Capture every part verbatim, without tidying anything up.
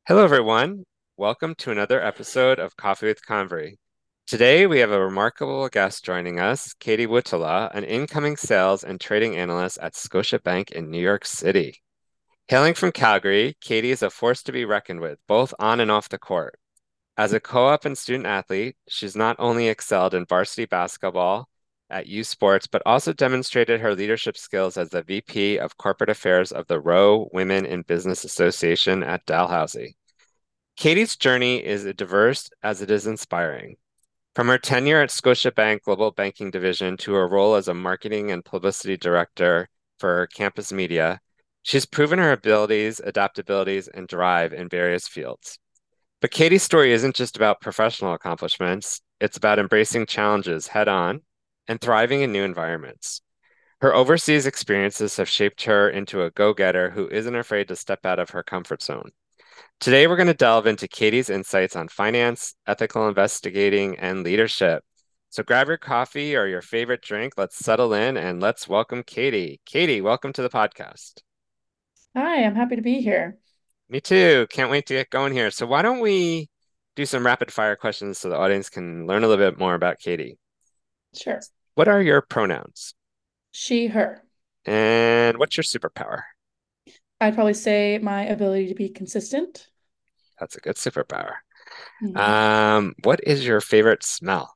Hello, everyone. Welcome to another episode of Coffee with Convery. Today, we have a remarkable guest joining us, Katie Wutala, an incoming sales and trading analyst at Scotiabank in New York City. Hailing from Calgary, Katie is a force to be reckoned with, both on and off the court. As a co-op and student athlete, she's not only excelled in varsity basketball at U Sports, but also demonstrated her leadership skills as the V P of Corporate Affairs of the Rowe Women in Business Association at Dalhousie. Katie's journey is as diverse as it is inspiring. From her tenure at Scotiabank Global Banking Division to her role as a marketing and publicity director for campus media, she's proven her abilities, adaptabilities, and drive in various fields. But Katie's story isn't just about professional accomplishments, it's about embracing challenges head on and thriving in new environments. Her overseas experiences have shaped her into a go-getter who isn't afraid to step out of her comfort zone. Today, we're going to delve into Katie's insights on finance, ethical investigating, and leadership. So grab your coffee or your favorite drink. Let's settle in and let's welcome Katie. Katie, welcome to the podcast. Hi, I'm happy to be here. Me too. Can't wait to get going here. So why don't we do some rapid fire questions so the audience can learn a little bit more about Katie? Sure. What are your pronouns? She, her. And what's your superpower? I'd probably say my ability to be consistent. That's a good superpower. Mhm. Um, what is your favorite smell?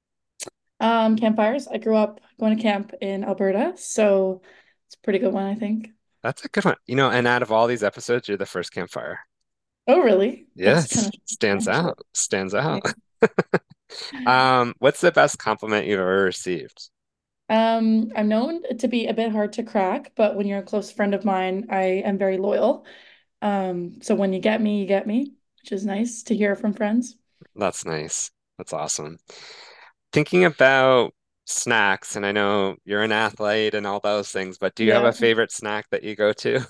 Um, campfires. I grew up going to camp in Alberta, so it's a pretty good one, I think. That's a good one. You know, and out of all these episodes, you're the first campfire. Oh, really? That's kind Yes, of stands actually. out. Stands Yeah. out. Um, what's the best compliment you've ever received? Um, I'm known to be a bit hard to crack, but when you're a close friend of mine, I am very loyal. Um, so when you get me, you get me, which is nice to hear from friends. That's nice. That's awesome. Thinking about snacks, and I know you're an athlete and all those things, but do you have a Yeah. favorite snack that you go to?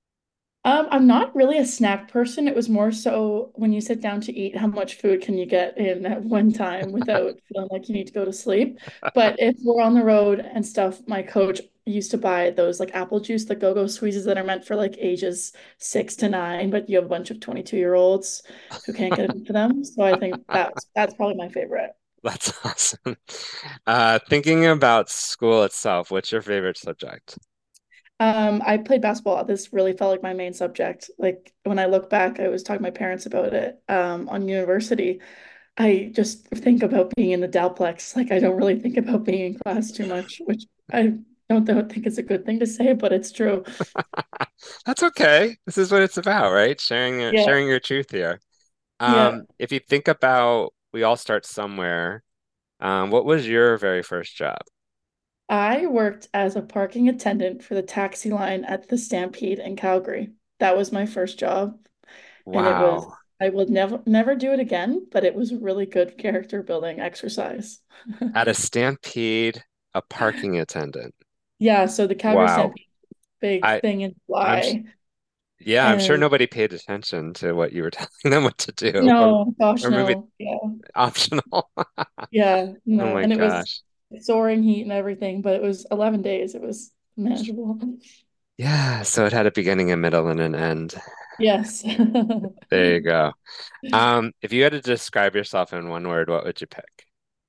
Um, I'm not really a snack person. It was more so when you sit down to eat, how much food can you get in at one time without feeling like you need to go to sleep? But if we're on the road and stuff, my coach used to buy those like apple juice, the go-go squeezes that are meant for like ages six to nine, but you have a bunch of twenty-two year olds who can't get into them. So I think that's that's probably my favorite. That's awesome. Uh, thinking about school itself, what's your favorite subject? Um, I played basketball. This really felt like my main subject. Like when I look back, I was talking to my parents about it um, on university. I just think about being in the Dalplex. Like I don't really think about being in class too much, which I don't, don't think is a good thing to say, but it's true. That's okay. This is what it's about, right? Sharing your Yeah, sharing your truth here. yeah. Um, if you think about, we all start somewhere. Um, what was your very first job? I worked as a parking attendant for the taxi line at the Stampede in Calgary. That was my first job, and it was Wow. I will never never do it again, but it was a really good character building exercise. At a Stampede, a parking attendant. Yeah, so the Calgary Wow. Stampede, big I, thing in I'm, s- July. yeah, I'm sure And nobody paid attention to what you were telling them what to do, or, no, gosh, or maybe no. Yeah. optional. Yeah, Oh no. my And it was gosh. soaring heat and everything, but it was eleven days. It was manageable. Yeah, so it had a beginning, a middle, and an end. Yes. There you go. Um, if you had to describe yourself in one word, what would you pick?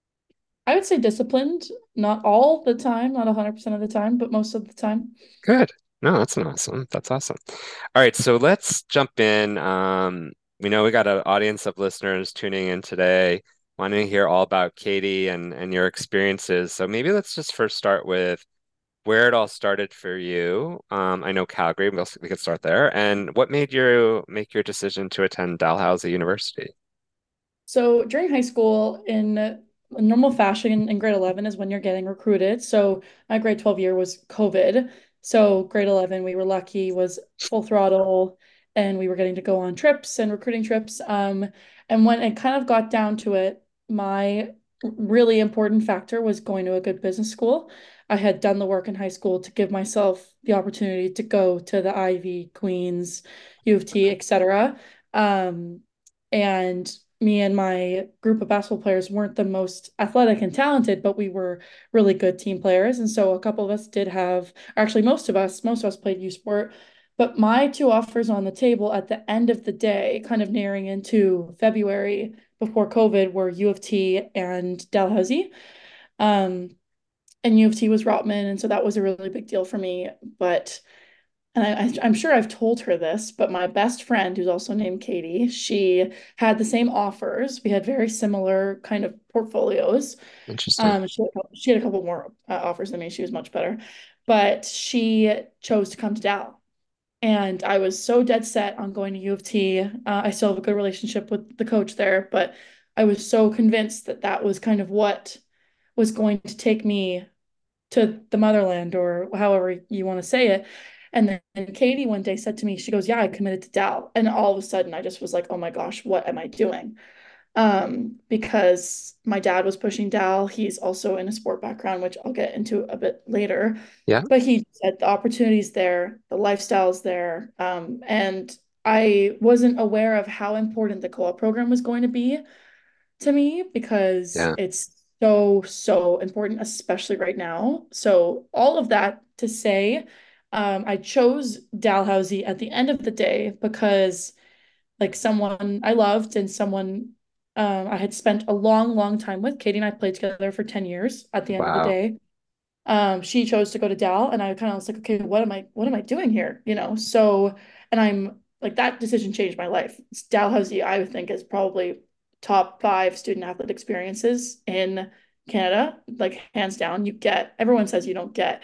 I would say disciplined, not all the time, not one hundred percent of the time, but most of the time. Good. No, that's an awesome. That's awesome. All right, so let's jump in. Um, we know we got an audience of listeners tuning in today, wanting to hear all about Katie and and your experiences. So maybe let's just first start with where it all started for you. Um, I know Calgary, we'll, we could start there. And what made you make your decision to attend Dalhousie University? So during high school, in normal fashion in grade eleven is when you're getting recruited. So my grade twelve year was COVID. So grade eleven, we were lucky, was full throttle, and we were getting to go on trips and recruiting trips. Um, and when it kind of got down to it, my really important factor was going to a good business school. I had done the work in high school to give myself the opportunity to go to the Ivy, Queens, U of T, et cetera. Um, and me and my group of basketball players weren't the most athletic and talented, but we were really good team players. And so a couple of us did have, actually most of us, most of us played U Sport. But my two offers on the table at the end of the day, kind of nearing into February before COVID, were U of T and Dalhousie. Um, and U of T was Rotman, and so that was a really big deal for me. But and I, I, am sure I've told her this, but my best friend, who's also named Katie, she had the same offers. We had very similar kind of portfolios. Interesting. Um, she had a couple, she had a couple more uh, offers than me. She was much better, but she chose to come to Dal. And I was so dead set on going to U of T. Uh, I still have a good relationship with the coach there, but I was so convinced that that was kind of what was going to take me to the motherland, or however you want to say it. And then Katie one day said to me, she goes, "Yeah, I committed to Dal." And all of a sudden, I just was like, "Oh my gosh, what am I doing?" Um, because my dad was pushing Dal. He's also in a sport background, which I'll get into a bit later. Yeah. But he said the opportunities there, the lifestyles there. Um, and I wasn't aware of how important the co-op program was going to be to me because Yeah. it's so, so important, especially right now. So, all of that to say, um, I chose Dalhousie at the end of the day because, like, someone I loved and someone um, I had spent a long, long time with. Katie and I played together for ten years at the end of the Wow. day. Um, she chose to go to Dal, and I kind of was like, okay, what am I, what am I doing here? You know, so, and I'm like, that decision changed my life. Dalhousie, I would think, is probably top five student athlete experiences in Canada, like hands down. You get, everyone says you don't get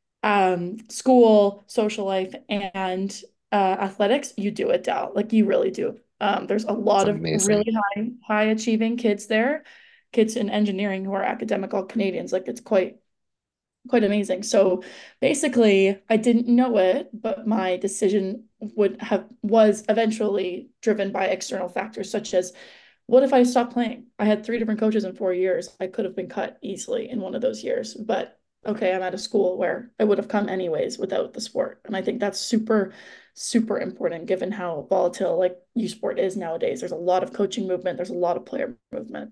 um, school, social life, and uh, athletics. You do at Dal, like you really do. Um, there's a It's lot of amazing. really high, high achieving kids there, kids in engineering who are academic all Canadians. Like it's quite quite amazing. So basically, I didn't know it, but my decision would have was eventually driven by external factors such as what if I stopped playing? I had three different coaches in four years. I could have been cut easily in one of those years, but okay, I'm at a school where I would have come anyways without the sport. And I think that's super, super important given how volatile like U sport is nowadays. There's a lot of coaching movement, there's a lot of player movement.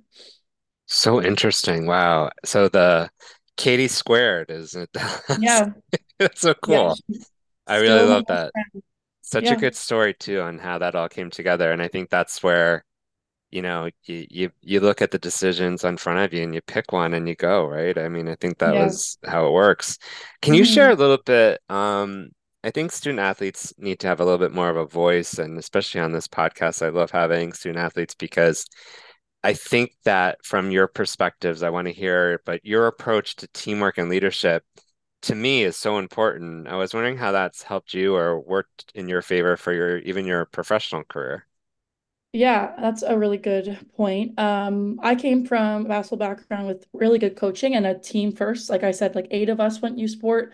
So interesting. Wow. So the Katie squared is it? That's, Yeah. that's so Yeah. cool. She's I really still my love best that. friend. Such a Yeah. good story too on how that all came together. And I think that's where, you know, you you you look at the decisions in front of you and you pick one and you go, right? I mean, I think that Yeah. was how it works. Can you share a Mhm. little bit? Um, I think student athletes need to have a little bit more of a voice, and especially on this podcast, I love having student athletes because I think that from your perspectives, I want to hear, but your approach to teamwork and leadership to me is so important. I was wondering how that's helped you or worked in your favor for your even your professional career. Yeah, that's a really good point. Um, I came from a basketball background with really good coaching and a team first. Like I said, like eight of us went U Sport.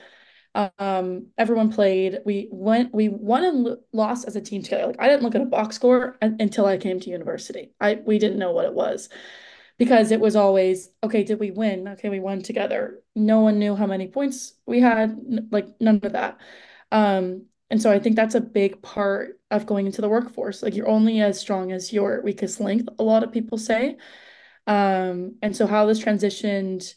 Um, everyone played. We went, we won and lo- lost as a team together. Like I didn't look at a box score un- until I came to university. I we didn't know what it was because it was always, okay, did we win? Okay, we won together. No one knew how many points we had, n- like none of that. Um, and so I think that's a big part of going into the workforce. Like you're only as strong as your weakest link, a lot of people say. Um, and so how this transitioned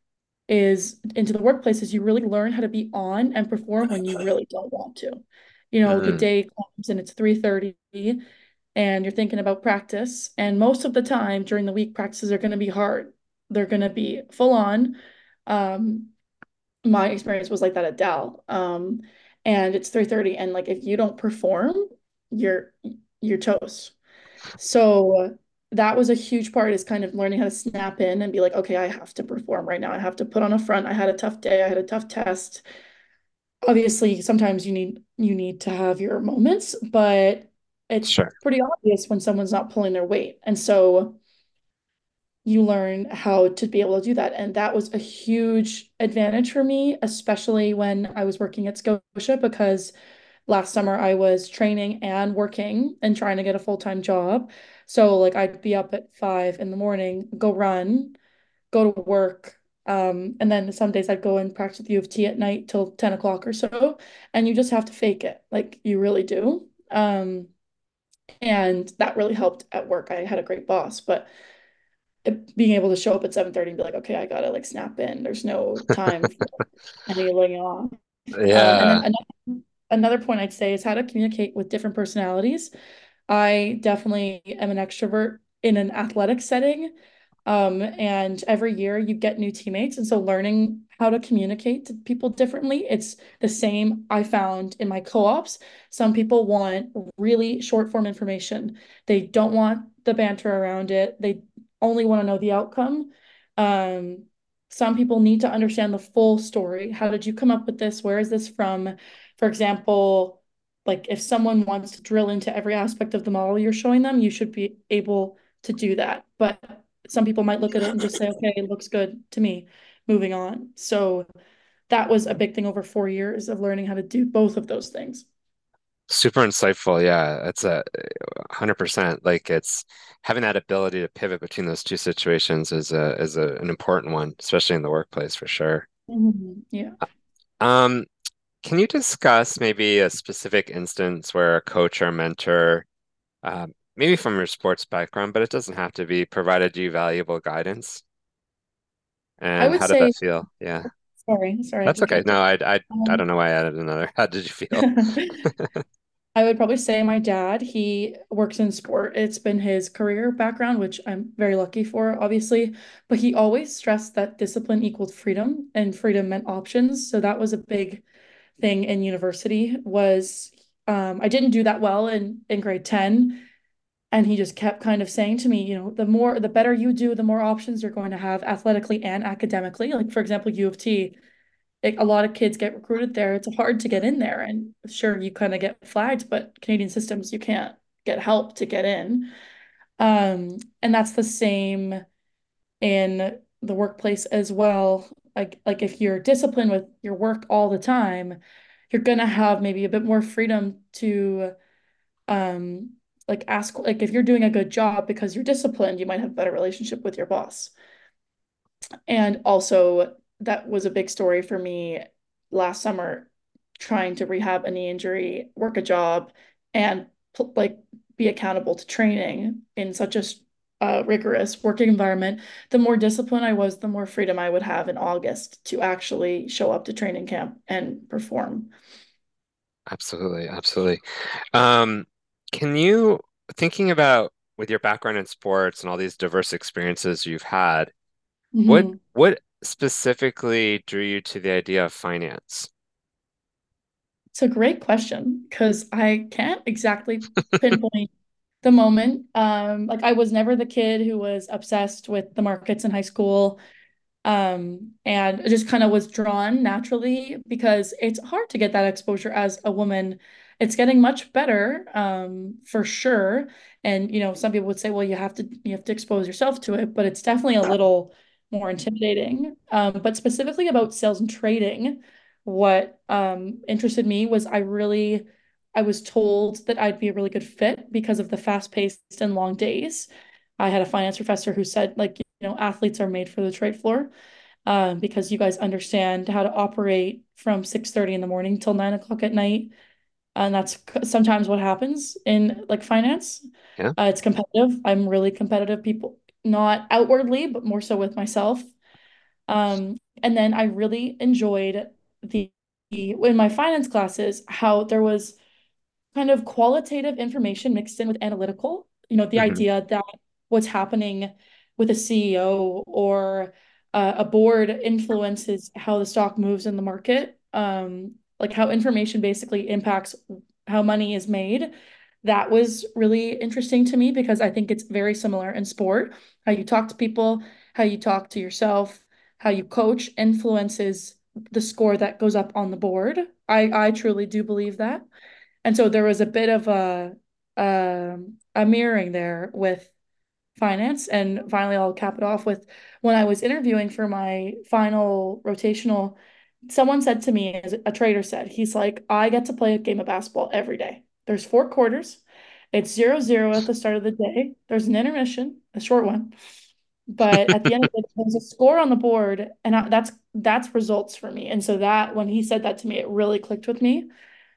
is into the workplace is you really learn how to be on and perform when you really don't want to. You know, the Mm, day comes and it's three thirty and you're thinking about practice. And most of the time during the week, practices are going to be hard. They're going to be full on. Um, my experience was like that at Dal. Um, and it's three thirty and like if you don't perform, you're you're toast. So that was a huge part is kind of learning how to snap in and be like, okay, I have to perform right now. I have to put on a front. I had a tough day. I had a tough test. Obviously, sometimes you need you need to have your moments, but it's sure. pretty obvious when someone's not pulling their weight. And so you learn how to be able to do that. And that was a huge advantage for me, especially when I was working at Scotia, because last summer I was training and working and trying to get a full-time job. So like I'd be up at five in the morning, go run, go to work. Um, and then some days I'd go and practice with U of T at night till ten o'clock or so. And you just have to fake it. Like you really do. Um, and that really helped at work. I had a great boss, but it, being able to show up at seven thirty and be like, okay, I gotta like snap in. There's no time for any laying off. Um, and then Yeah. another another point I'd say is how to communicate with different personalities. I definitely am an extrovert in an athletic setting. Um, and every year you get new teammates. And so learning how to communicate to people differently, it's the same I found in my co-ops. Some people want really short form information. They don't want the banter around it. They only want to know the outcome. Um, some people need to understand the full story. How did you come up with this? Where is this from? For example, like if someone wants to drill into every aspect of the model you're showing them, you should be able to do that. But some people might look at it and just say, okay, it looks good to me, moving on. So that was a big thing over four years of learning how to do both of those things. Super insightful. Yeah, that's a one hundred percent. Like it's having that ability to pivot between those two situations is a is a, an important one, especially in the workplace for sure. Mhm. Yeah. Um, can you discuss maybe a specific instance where a coach or mentor, uh, maybe from your sports background, but it doesn't have to be, provided you valuable guidance? I And would how did that say, feel? Yeah, sorry, sorry, I that's okay. interrupted. No, I I I Um, don't know why I added another. How did you feel? I would probably say my dad, he works in sport. It's been his career background, which I'm very lucky for, obviously. But he always stressed that discipline equaled freedom and freedom meant options. So that was a big thing in university was um, I didn't do that well in, in grade ten. And he just kept kind of saying to me, you know, the more, the better you do, the more options you're going to have athletically and academically. Like, for example, U of T, it, a lot of kids get recruited there. It's hard to get in there. And sure, you kind of get flagged, but Canadian systems, you can't get help to get in. Um, and that's the same in the workplace as well. Like, like if you're disciplined with your work all the time, you're gonna have maybe a bit more freedom to um like ask like if you're doing a good job because you're disciplined, you might have a better relationship with your boss. And also, that was a big story for me last summer, trying to rehab a knee injury, work a job, and like be accountable to training in such a uh, rigorous working environment. The more disciplined I was, the more freedom I would have in August to actually show up to training camp and perform. Absolutely, absolutely. Um, can you, thinking about with your background in sports and all these diverse experiences you've had, what Mhm. what specifically drew you to the idea of finance? It's a great question because I can't exactly pinpoint the moment. Um, like I was never the kid who was obsessed with the markets in high school. Um, and it just kind of was drawn naturally because it's hard to get that exposure as a woman. It's getting much better, um, for sure. And you know, some people would say, well, you have to you have to expose yourself to it, but it's definitely a little more intimidating. Um, but specifically about sales and trading, what um interested me was I really I was told that I'd be a really good fit because of the fast-paced and long days. I had a finance professor who said, like, you know, athletes are made for the trade floor, um, because you guys understand how to operate from six thirty in the morning till nine o'clock at night. And that's sometimes what happens in like finance. Yeah. Uh, it's competitive. I'm really competitive people, not outwardly, but more so with myself. Um, and then I really enjoyed the, the in my finance classes, how there was kind of qualitative information mixed in with analytical. You know, the Hmm. idea that what's happening with a C E O or uh, a board influences how the stock moves in the market, um, like how information basically impacts how money is made. That was really interesting to me because I think it's very similar in sport. How you talk to people, how you talk to yourself, how you coach influences the score that goes up on the board. I, I truly do believe that. And so there was a bit of a um, a mirroring there with finance. And finally, I'll cap it off with when I was interviewing for my final rotational, someone said to me, as a trader said, he's like, I get to play a game of basketball every day. There's four quarters. It's zero zero at the start of the day. There's an intermission, a short one. But at the end of it, there's a score on the board, and I, that's that's results for me. And so that when he said that to me, it really clicked with me,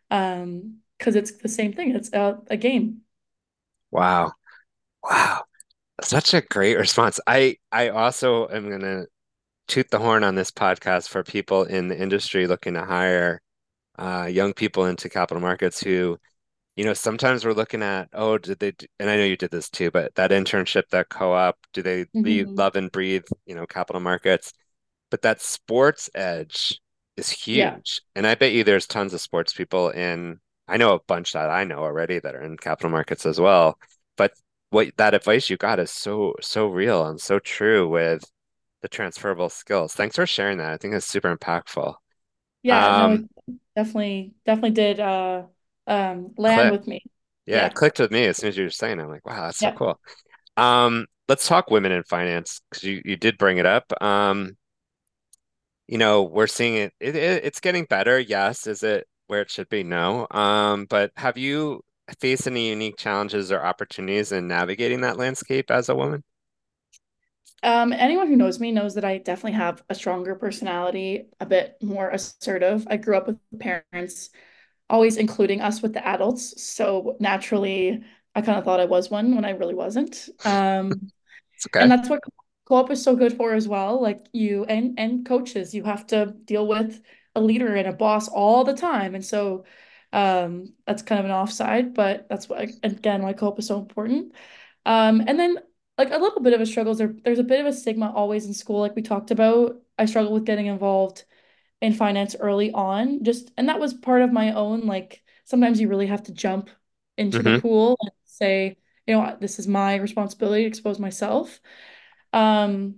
um, because it's the same thing. It's a, a game. Wow. Wow. Such a great response. I I also am gonna toot the horn on this podcast for people in the industry looking to hire. uh, young people into capital markets who, you know, sometimes we're looking at, oh, did they, do, and I know you did this too, but that internship, that co-op, do they be Hmm. love and breathe, you know, capital markets? But that sports edge is Yeah. huge. And I bet you there's tons of sports people in, I know a bunch that I know already that are in capital markets as well. But what that advice you got is so, so real and so true with the transferable skills. Thanks for sharing that. I think it's super impactful. Yeah, no, it Um, definitely definitely did uh um land click. with me. Yeah, it Yeah. clicked with me as soon as you were saying it. I'm like, wow, that's so Yeah. cool. Um, let's talk women in finance because you, you did bring it up. Um, you know, we're seeing it, it, it it's getting better. Yes. Is it where it should be? No. Um, but have you faced any unique challenges or opportunities in navigating that landscape as a woman? Um, anyone who knows me knows that I definitely have a stronger personality, a bit more assertive. I grew up with parents always including us with the adults, so naturally I kind of thought I was one when I really wasn't. Um, It's and okay. that's what co-op is so good for as well. Like you and and coaches, you have to deal with a leader and a boss all the time, and so um, that's kind of an offside, but that's what again why co-op is so important. Um, and then like a little bit of a struggle is there, there's a bit of a stigma always in school, like we talked about. I struggled with getting involved in finance early on, just and that was part of my own, like sometimes you really have to jump into the Hmm. pool and say, you know, this is my responsibility to expose myself. Um,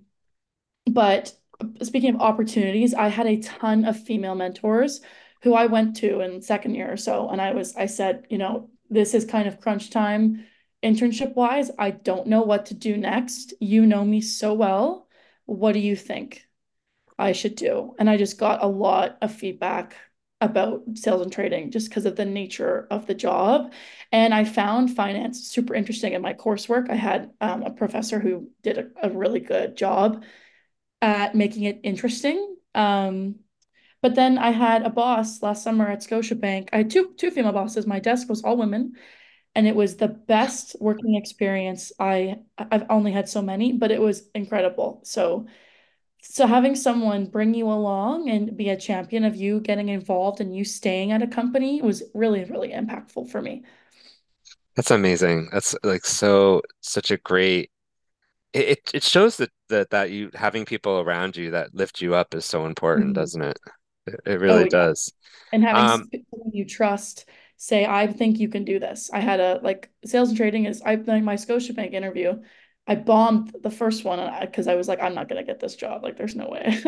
but speaking of opportunities, I had a ton of female mentors who I went to in second year or so. And I was, I said, you know, this is kind of crunch time internship wise. I don't know what to do next. You know me so well. What do you think I should do? And I just got a lot of feedback about sales and trading just because of the nature of the job. And I found finance super interesting in my coursework. I had um, a professor who did a, a really good job at making it interesting. Um, but then I had a boss last summer at Scotiabank. I had two two female bosses. My desk was all women, and it was the best working experience. I I've only had so many, but it was incredible. So so having someone bring you along and be a champion of you getting involved and you staying at a company was really, really impactful for me. That's amazing. That's like so such a great it it it shows that that that you having people around you that lift you up is so important, Mhm. doesn't it? It, it Oh really yeah. does. And having Um, someone you trust say, I think you can do this. I had a like sales and trading is I like my Scotiabank interview. I bombed the first one because I, I was like, I'm not gonna get this job. Like, there's no way.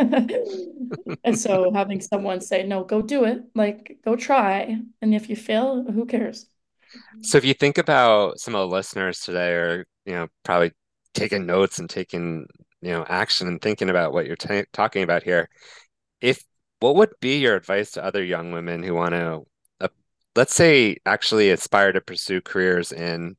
And so having someone say, no, go do it, like go try. And if you fail, who cares? so if you think about some of the listeners today are, you know, probably taking notes and taking, you know, action and thinking about what you're ta talking about here, if what would be your advice to other young women who want to, uh, let's say, actually aspire to pursue careers in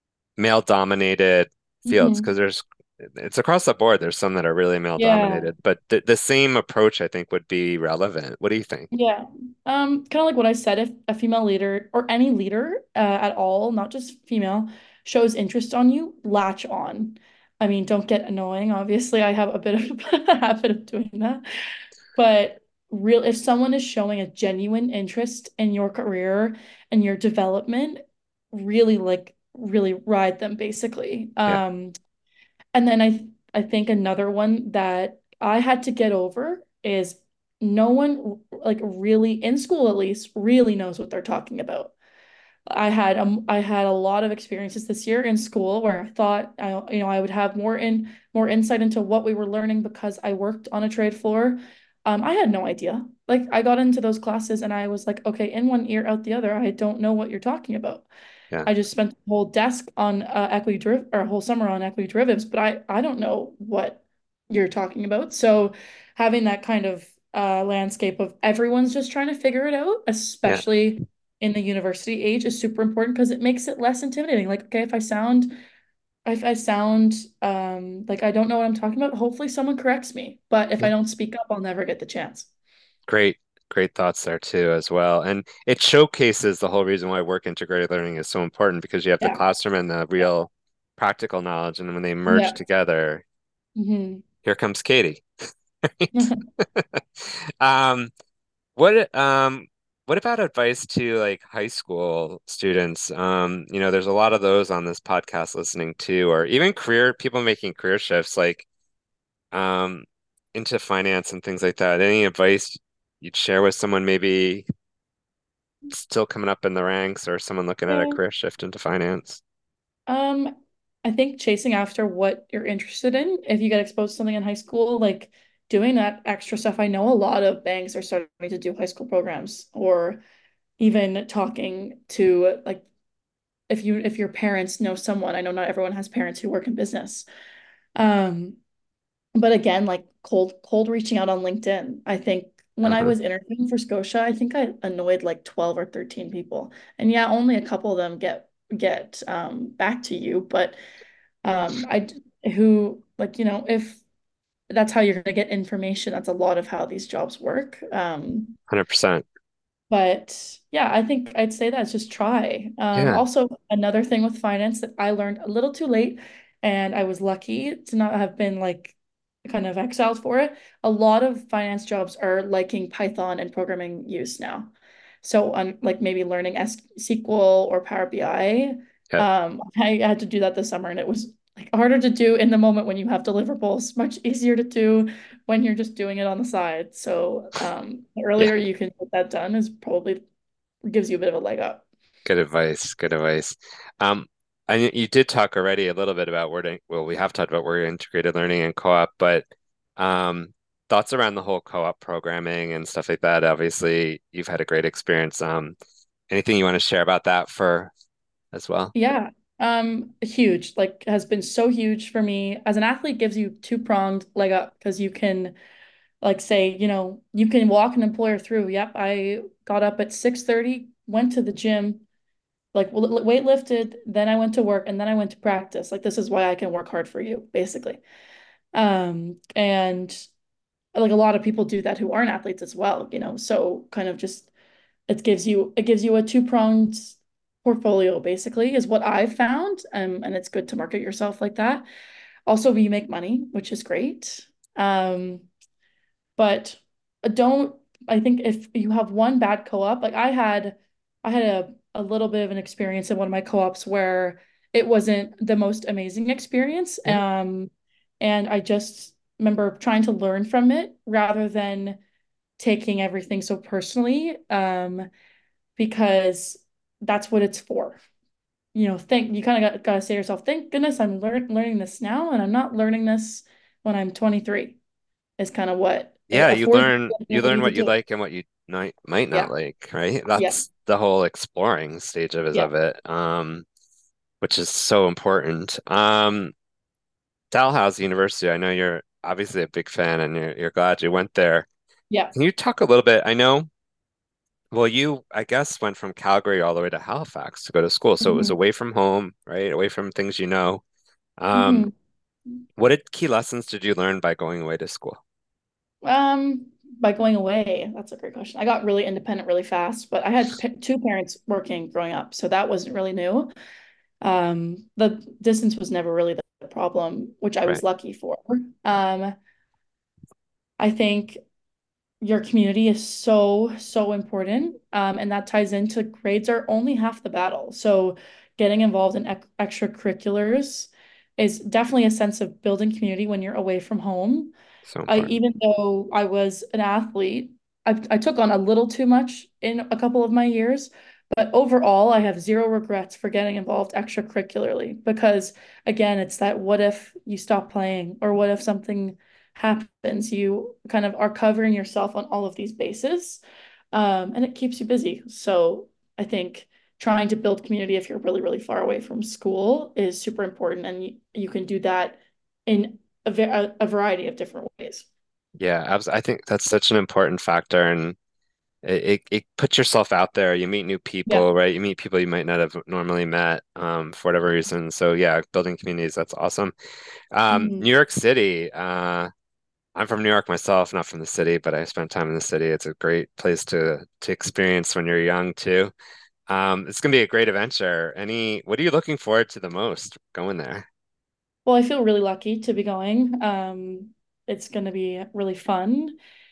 male-dominated fields? Mhm. Because there's, it's across the board. There's some that are really Yeah. male-dominated, but the, the same approach I think would be relevant. What do you think? Yeah. Um, kind of like what I said, if a female leader or any leader uh, at all, not just female, shows interest on you, latch on. I mean, don't get annoying. Obviously, I have a bit of a habit of doing that. But real, if someone is showing a genuine interest in your career and your development, really like really ride them basically. Yeah, Um, and then I I think another one that I had to get over is no one like really in school at least really knows what they're talking about. I had um I had a lot of experiences this year in school where I thought I you know I would have more in more insight into what we were learning because I worked on a trade floor. Um, I had no idea. Like I got into those classes and I was like, okay, in one ear, out the other. I don't know what you're talking about. yeah, I just spent the whole desk on uh, equity deriv or a whole summer on equity derivatives, but I I don't know what you're talking about. So having that kind of uh, landscape of everyone's just trying to figure it out, yeah, especially in the university age, is super important because it makes it less intimidating. Like, okay, if I sound if I sound um like I don't know what I'm talking about, hopefully someone corrects me. But if I yeah. don't speak up, I'll never get the chance. Great, great thoughts there too, as well. And it showcases the whole reason why work integrated learning is so important because you have the Yeah. classroom and the Yeah. real practical knowledge. And when they merge Yeah. together, Hmm. here comes Katie. Um, what um what about advice to like high school students? Um, you know, there's a lot of those on this podcast listening to, or even career people making career shifts like um into finance and things like that. Any advice you'd share with someone maybe still coming up in the ranks or someone looking at a Yeah. career shift into finance? Um, I think chasing after what you're interested in, if you get exposed to something in high school, like doing that extra stuff. I know a lot of banks are starting to do high school programs, or even talking to like if you if your parents know someone. I know not everyone has parents who work in business. Um, but again, like cold cold reaching out on LinkedIn. I think when I Uh-huh. was interviewing for Scotia, I think I annoyed like twelve or thirteen people. And yeah, only a couple of them get get um back to you, but um I who like, you know, if that's how you're going to get information, that's a lot of how these jobs work. Um one hundred percent. but yeah, I think I'd say that's just try. Um, Yeah. also, another thing with finance that I learned a little too late, and I was lucky to not have been like kind of exiled for it. A lot of finance jobs are liking Python and programming use now. So, um, like maybe learning S Q L or Power B I. Yeah. Um, I had to do that this summer, and it was like harder to do in the moment when you have deliverables, much easier to do when you're just doing it on the side. So um, the Yeah. earlier you can get that done is probably gives you a bit of a leg up. Good advice. Good advice. Um, and you did talk already a little bit about wording. Well, we have talked about word integrated learning and co-op, but um, thoughts around the whole co-op programming and stuff like that. Obviously, you've had a great experience. Um, anything you want to share about that for as well? Yeah. Um, huge, like has been so huge for me as an athlete gives you two-pronged leg up because you can like say, you know, you can walk an employer through. Yep, I got up at six thirty, went to the gym, like weight lifted, then I went to work and then I went to practice. Like this is why I can work hard for you, basically. Um, and like a lot of people do that who aren't athletes as well, you know. So kind of just it gives you it gives you a two-pronged portfolio basically is what I've found. Um, and it's good to market yourself like that. Also, we make money, which is great. Um, but don't I think if you have one bad co-op, like I had I had a, a little bit of an experience in one of my co-ops where it wasn't the most amazing experience. Yeah. Um, and I just remember trying to learn from it rather than taking everything so personally, um, because that's what it's for. You know, think you kind of got, got to say to yourself, thank goodness I'm lear learning this now, and I'm not learning this when I'm twenty-three, is kind of what it Yeah, you affords you learn the you learn ability to what you do. like and what you might might not Yeah, like, right? yeah, That's the whole exploring stage of it yeah, of it, um, which is so important. Um, Dalhousie University, I know you're obviously a big fan and you're you're glad you went there. yeah. Can you talk a little bit? I know, well, you I guess went from Calgary all the way to Halifax to go to school, so it was Hmm. away from home, right? Away from things you know. Um, Hmm. what did key lessons did you learn by going away to school? Um, by going away, that's a great question. I got really independent really fast, but I had p two parents working growing up, so that wasn't really new. Um, the distance was never really the problem, which I Right. was lucky for. Um, I think your community is so, so important. Um, and that ties into grades are only half the battle. So getting involved in ec extracurriculars is definitely a sense of building community when you're away from home. So I important. even though I was an athlete, I, I took on a little too much in a couple of my years, but overall, I have zero regrets for getting involved extracurricularly because again, it's that what if you stop playing or what if something happens? You kind of are covering yourself on all of these bases, um, and it keeps you busy. So I think trying to build community if you're really, really far away from school is super important, and you, you can do that in a, a, a variety of different ways. Yeah, abs I think that's such an important factor, and it, it it puts yourself out there. You meet new Yeah. people, right? You meet people you might not have normally met, um, for whatever reason. So yeah, building communities, that's awesome. Um, Mhm. New York City. Uh, I'm from New York myself, not from the city, but I spent time in the city. It's a great place to to experience when you're young too. Um, it's gonna be a great adventure. Any, what are you looking forward to the most going there? Well, I feel really lucky to be going. Um, it's going to be really fun.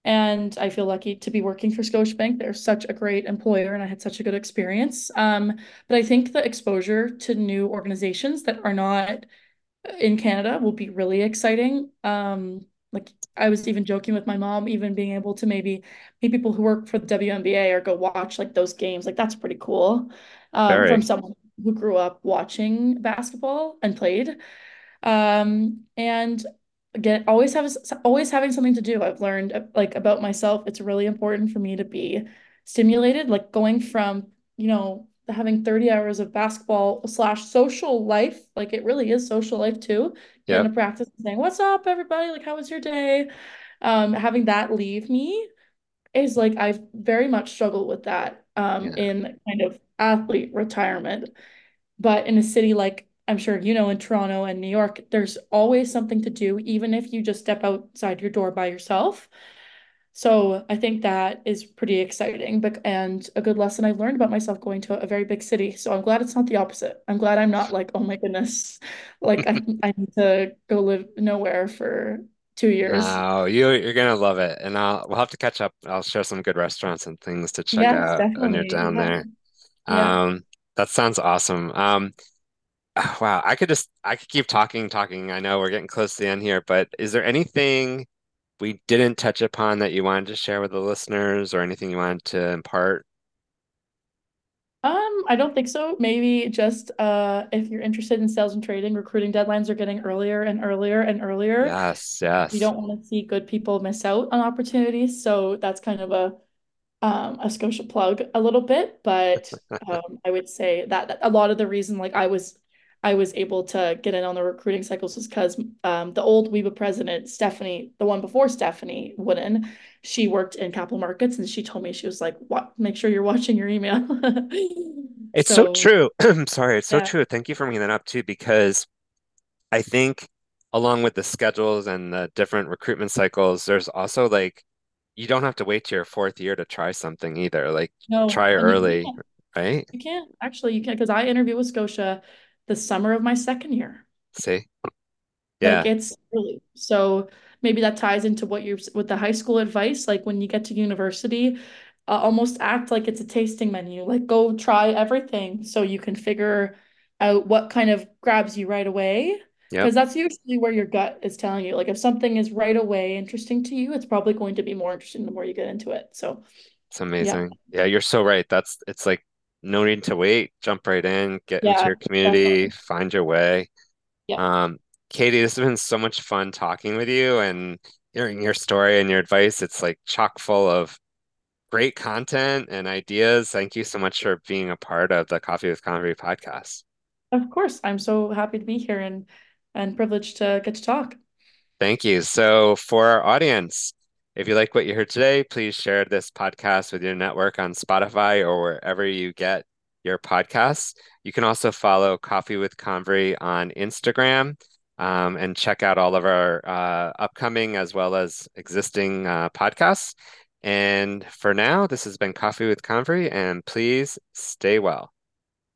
And I feel lucky to be working for Scotiabank. They're such a great employer, and I had such a good experience. Um, but I think the exposure to new organizations that are not in Canada will be really exciting. Um, like I was even joking with my mom, even being able to maybe meet people who work for the W N B A or go watch like those games. Like that's pretty cool. Um, from Very. someone who grew up watching basketball and played. Um, and again, always have always having something to do. I've learned uh, like about myself. It's really important for me to be stimulated, like going from, you know, having thirty hours of basketball slash social life, like it really is social life too. Getting Yep. to practice and saying, "What's up, everybody? Like, how was your day?" Um, having that leave me is like I've very much struggled with that um Yeah. in kind of athlete retirement. But in a city like I'm sure you know in Toronto and New York, there's always something to do, even if you just step outside your door by yourself. So I think that is pretty exciting, but and a good lesson I've learned about myself going to a very big city. So I'm glad it's not the opposite. I'm glad I'm not like, oh my goodness, like I I need to go live nowhere for two years. No, you you're gonna love it, and I'll we'll have to catch up. I'll share some good restaurants and things to check Yes, out when you're definitely. down Yeah. there. Yeah. Um, that sounds awesome. Um, wow, I could just I could keep talking, talking. I know we're getting close to the end here, but is there anything we didn't touch upon that you wanted to share with the listeners, or anything you wanted to impart? Um, I don't think so. Maybe just uh if you're interested in sales and trading, recruiting deadlines are getting earlier and earlier and earlier. Yes, We yes. don't want to see good people miss out on opportunities. So that's kind of a um, a Scotia plug a little bit, but um, I would say that, that a lot of the reason like I was I was able to get in on the recruiting cycles was because um, the old Weeba president, Stephanie, the one before Stephanie Wooden, she worked in capital markets and she told me she was like, "What? Make sure you're watching your email." It's so So true. Sorry, it's so yeah, true. Thank you for bringing that up too, because I think along with the schedules and the different recruitment cycles, there's also like you don't have to wait to your fourth year to try something either. Like no, try and you early, can't. right? You can't actually. You can't because I interviewed with Scotia the summer of my second year. See? Like Yeah. it's really so maybe that ties into what you're with the high school advice. Like when you get to university, uh, almost act like it's a tasting menu. Like go try everything so you can figure out what kind of grabs you right away. Yep. Because that's usually where your gut is telling you. Like if something is right away interesting to you, it's probably going to be more interesting the more you get into it. So It's yeah, amazing. Yeah, you're so right. That's it's like no need to wait. Jump right in, get into yeah, your community, definitely. find your way. Yeah. Um, Katie, this has been so much fun talking with you and hearing your story and your advice. It's like chock full of great content and ideas. Thank you so much for being a part of the Coffee with Convery podcast. Of course. I'm so happy to be here and and privileged to get to talk. Thank you. So, for our audience, if you like what you heard today, please share this podcast with your network on Spotify or wherever you get your podcasts. You can also follow Coffee with Convery on Instagram um, and check out all of our uh, upcoming as well as existing uh, podcasts. And for now, this has been Coffee with Convery, and please stay well.